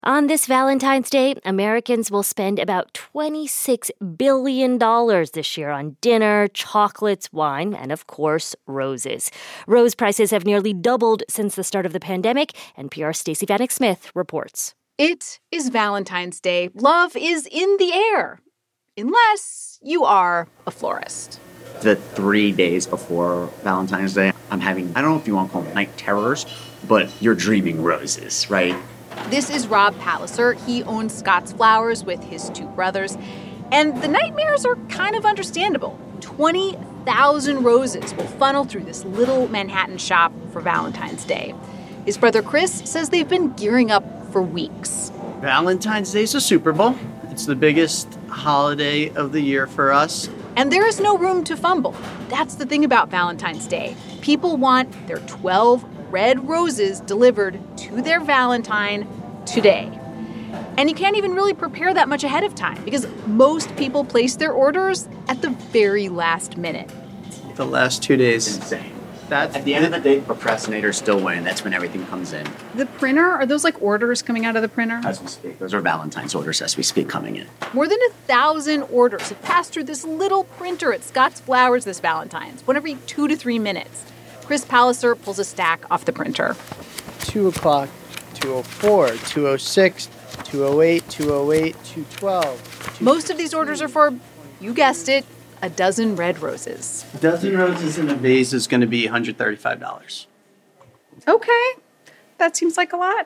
On this Valentine's Day, Americans will spend about $26 billion this year on dinner, chocolates, wine, and of course, roses. Rose prices have nearly doubled since the start of the pandemic, NPR's Stacey Vanek Smith reports. It is Valentine's Day. Love is in the air, unless you are a florist. The 3 days before Valentine's Day, I'm having, I don't know if you want to call them night terrors, but you're dreaming roses, right? This is Rob Palliser. He owns Scott's Flowers with his two brothers. And the nightmares are kind of understandable. 20,000 roses will funnel through this little Manhattan shop for Valentine's Day. His brother Chris says they've been gearing up for weeks. Valentine's Day is a Super Bowl. It's the biggest holiday of the year for us. And there is no room to fumble. That's the thing about Valentine's Day. People want their 12 red roses delivered to their Valentine today. And you can't even really prepare that much ahead of time because most people place their orders at the very last minute. The last 2 days. Insane. At the end of the day, procrastinators still win. That's when everything comes in. The printer, are those like orders coming out of the printer? As we speak. Those are Valentine's orders as we speak coming in. More than 1,000 orders have passed through this little printer at Scott's Flowers this Valentine's, one every 2 to 3 minutes. Chris Palliser pulls a stack off the printer. 2 o'clock, 2:04, 2:06, 2:08, 2:08, 2:12. Most of these orders are for, you guessed it, a dozen red roses. A dozen roses in a vase is going to be $135. Okay. That seems like a lot.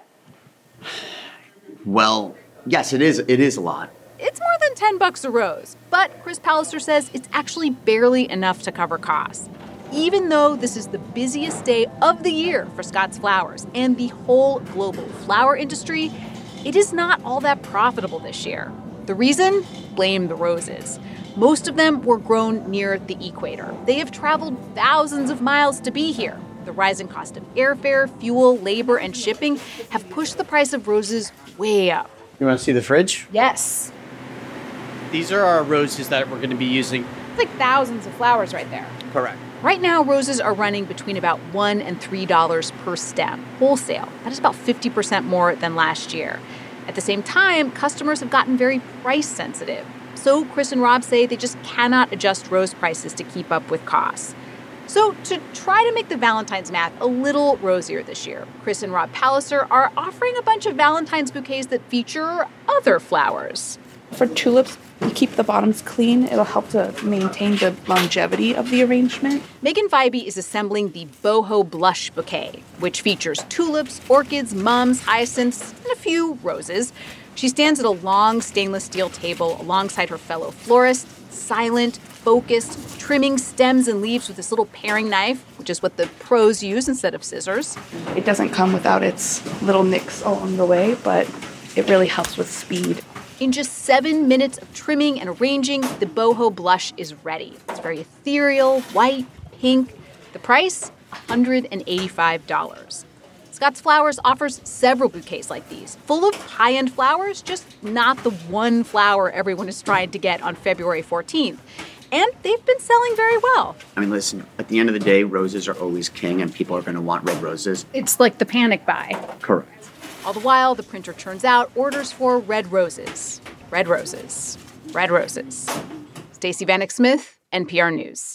Well, yes, it is. It is a lot. It's more than $10 a rose, but Chris Palliser says it's actually barely enough to cover costs. Even though this is the busiest day of the year for Scott's Flowers and the whole global flower industry, it is not all that profitable this year. The reason? Blame the roses. Most of them were grown near the equator. They have traveled thousands of miles to be here. The rising cost of airfare, fuel, labor, and shipping have pushed the price of roses way up. You want to see the fridge? Yes. These are our roses that we're going to be using. It's like thousands of flowers right there. Correct. Right now, roses are running between about $1 and $3 per stem, wholesale. That is about 50% more than last year. At the same time, customers have gotten very price sensitive. So Chris and Rob say they just cannot adjust rose prices to keep up with costs. So to try to make the Valentine's math a little rosier this year, Chris and Rob Palliser are offering a bunch of Valentine's bouquets that feature other flowers. For tulips, you keep the bottoms clean. It'll help to maintain the longevity of the arrangement. Megan Vibey is assembling the Boho Blush Bouquet, which features tulips, orchids, mums, hyacinths, and a few roses. She stands at a long stainless steel table alongside her fellow florist, silent, focused, trimming stems and leaves with this little paring knife, which is what the pros use instead of scissors. It doesn't come without its little nicks along the way, but it really helps with speed. In just 7 minutes of trimming and arranging, the Boho Blush is ready. It's very ethereal, white, pink. The price? $185. Scott's Flowers offers several bouquets like these, full of high-end flowers, just not the one flower everyone is trying to get on February 14th. And they've been selling very well. I mean, listen, at the end of the day, roses are always king, and people are going to want red roses. It's like the panic buy. Correct. All the while, the printer churns out orders for red roses. Red roses. Red roses. Stacey Vanek Smith, NPR News.